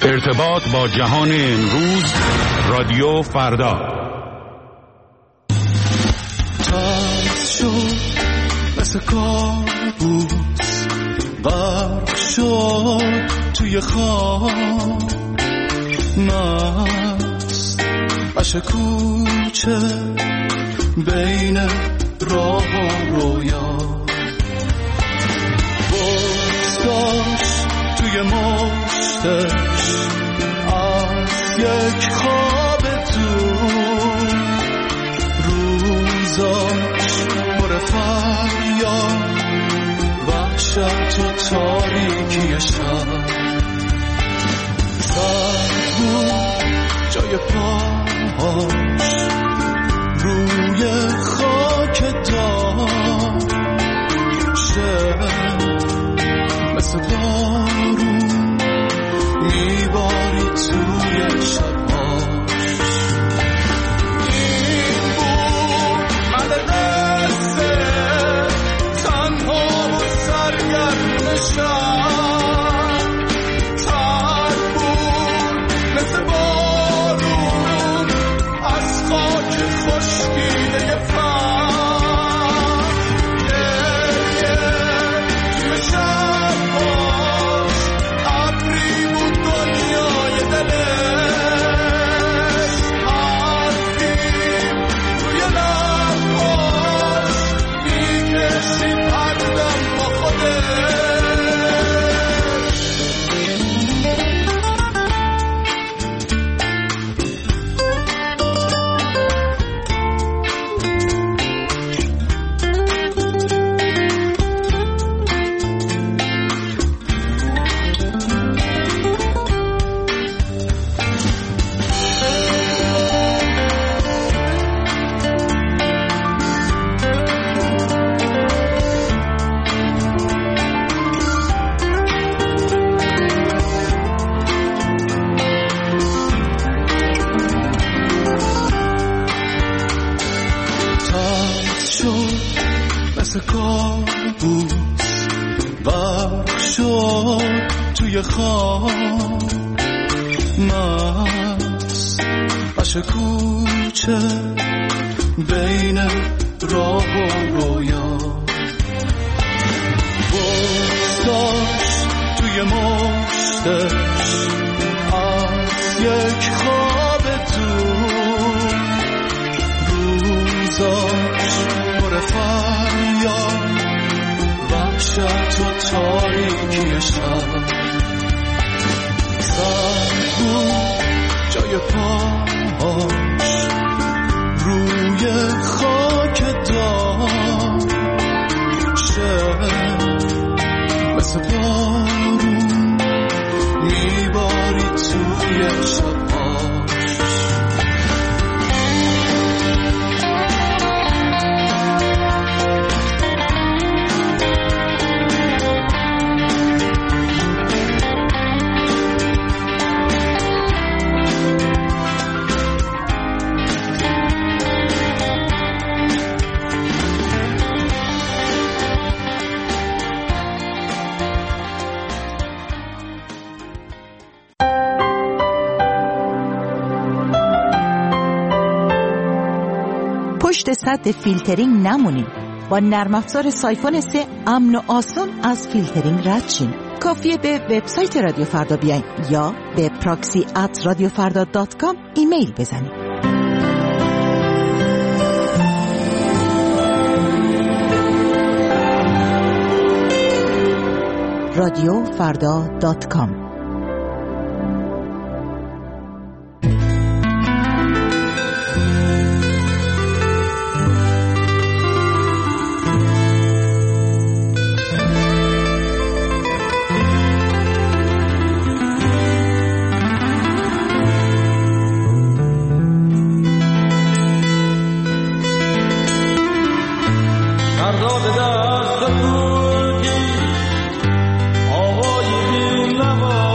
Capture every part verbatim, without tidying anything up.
ارتباط با جهان امروز، رادیو فردا. تاز شد مثل کابوس، غرق شد توی خواب، مست عشق کوچه بین راه و رویا، بغض داشت توی مشتش از یک خواب دور، روزاش پر فریاد، وحشت و تاریکی شب، سرد بود جای پاهاش روی خاک دار، شب مثل بارون میباری توی شبهاش. این بود مدرسه تنها و سرگرم شب، تر بود مثل بارون از خاک خشکیده پس، گریه توی شبهاش ابری بود دنیای دلش، حرفی روی لبهاش میکشید هر دم با خودش. مثل کابوس غرق شد توی خواب، مست عشق کوچه بین راه و رویا، بغض داشت توی مشتش از یک خواب دور، روزاش پر فریاد، وحشت و تاریکی شب، سرد بود جای پاهاش روی خاک دار، شب مثل بارون میباری توی شبهاش. پشت سد فیلترینگ نمونید. با نرم افزار سایفون سه امن و آسان از فیلترینگ رد شین. کافیه به وبسایت رادیو فردا بیاین یا به پراکسی ات رادیو فردا دات کام ایمیل بزنید. رادیو فردا دات کام. آوای این لبا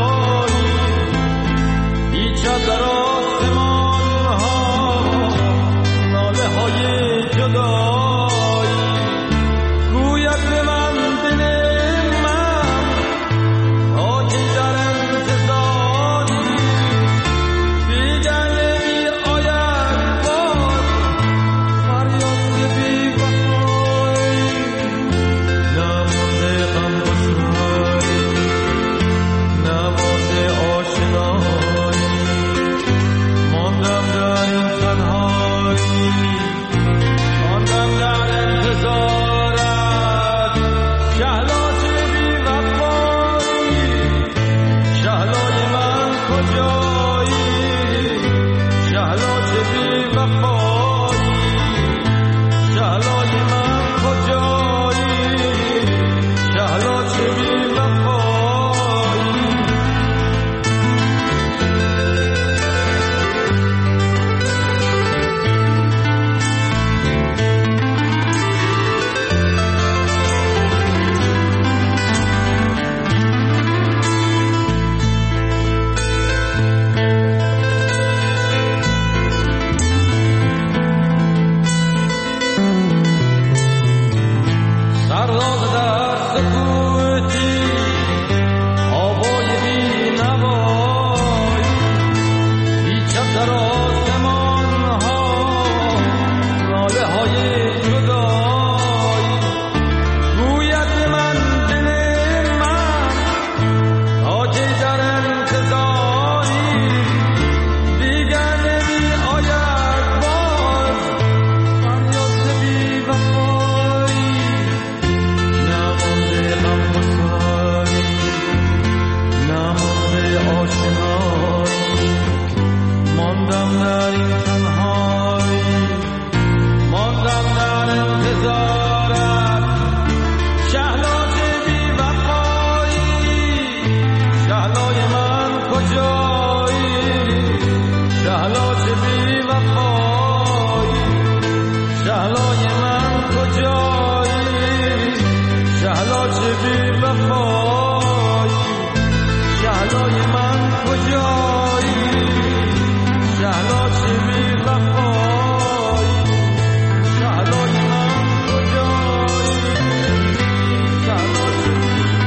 آشنایی ماندم در این تنهایی ماندم در انتظارت شهلاج بی وفایی شهلای من کجایی شهلاج بی وفایی شهلای من کجایی شهلاج بی وفایی شهلای من کجایی شهلاج بی وفایی شهلای من کجایی شهلاج بی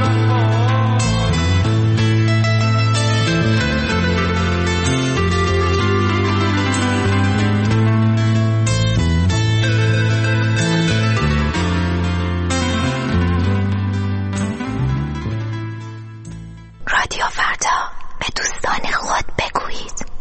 رادیو فردا به دوستان خود بگویید.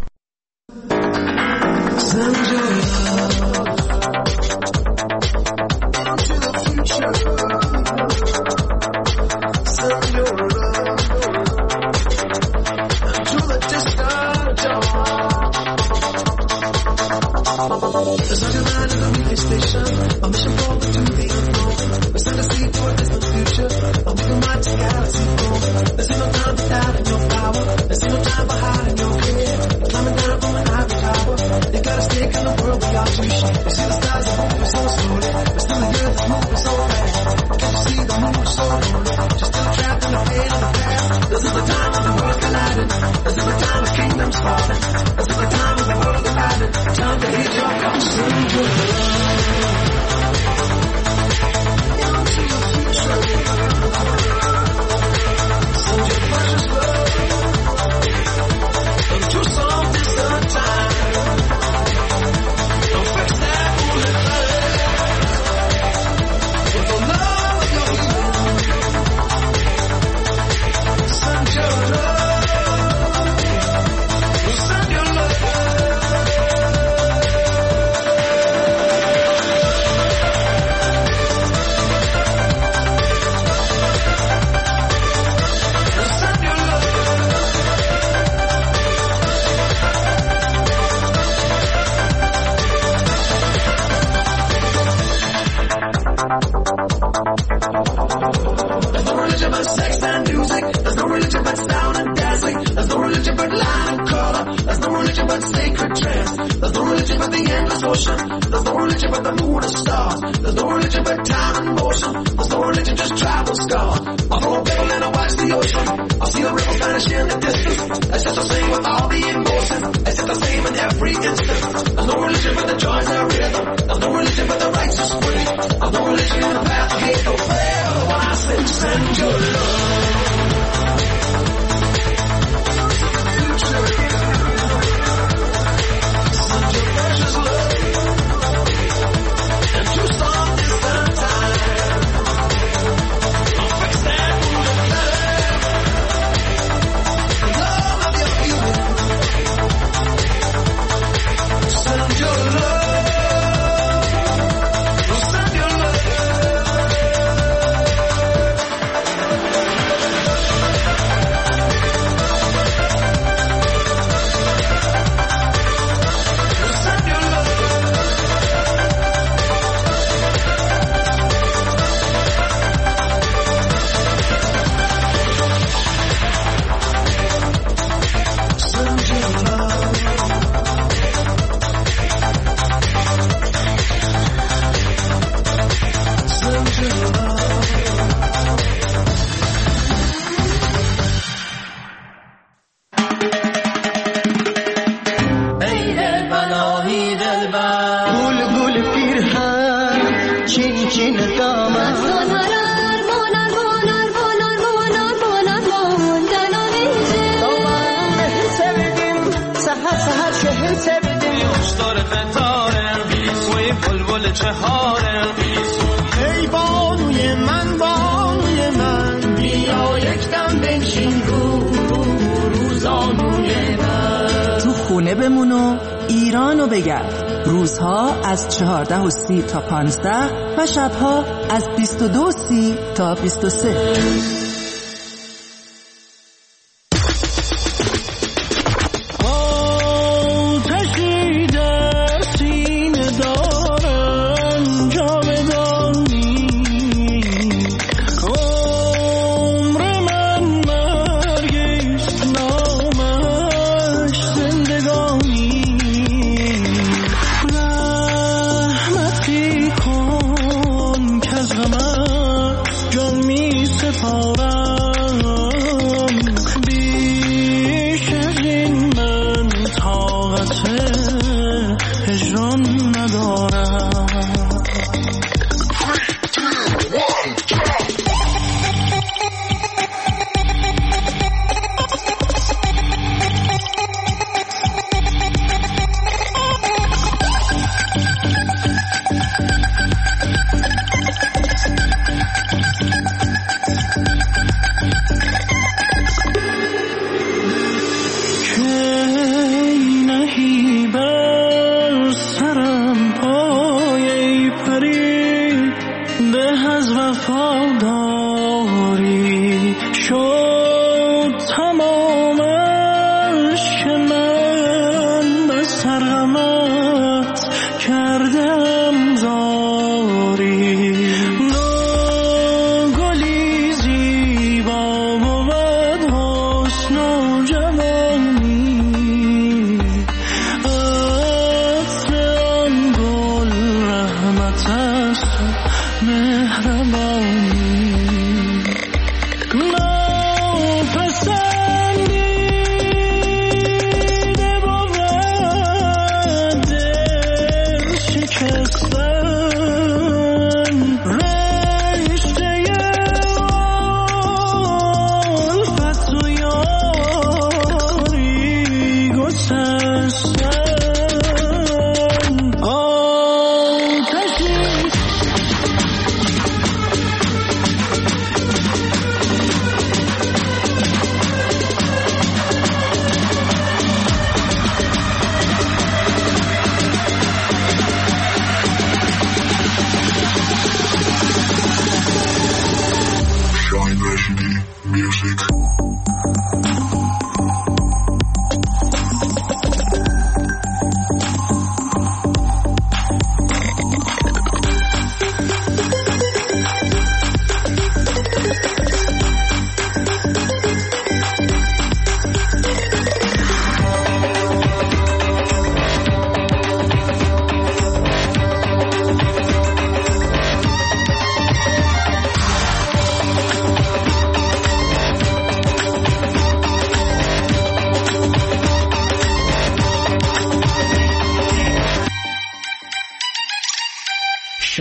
از چهارده و سی تا پانزده و شبها از بیست و دو و سی تا بیست و سه.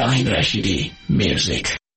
شاهین رشیدی، میوزیک.